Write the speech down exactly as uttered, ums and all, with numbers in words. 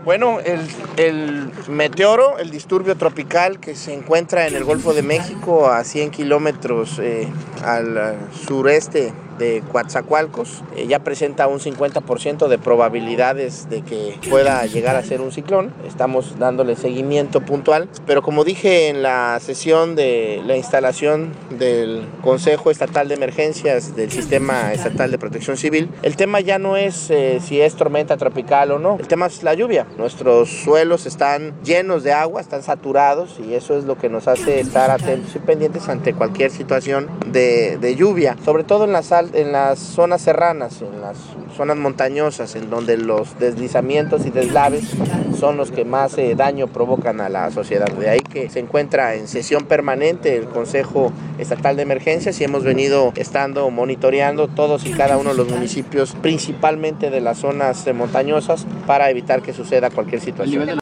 Bueno, el, el meteoro, el disturbio tropical que se encuentra en el Golfo de México a cien kilómetros eh, al sureste de Coatzacoalcos, eh, ya presenta un cincuenta por ciento de probabilidades de que pueda llegar a ser un ciclón. Estamos dándole seguimiento puntual, pero como dije en la sesión de la instalación del Consejo Estatal de Emergencias del Sistema Estatal de Protección Civil, el tema ya no es eh, si es tormenta tropical o no, el tema es la lluvia. Nuestros suelos están llenos de agua, están saturados, y eso es lo que nos hace estar atentos y pendientes ante cualquier situación de, de lluvia, sobre todo en las, en las zonas serranas, en las zonas montañosas, en donde los deslizamientos y deslaves son los que más eh, daño provocan a la sociedad. De ahí que se encuentra en sesión permanente el Consejo Estatal de Emergencias y hemos venido estando monitoreando todos y cada uno de los municipios, principalmente de las zonas montañosas, para evitar que suceda cualquier situación.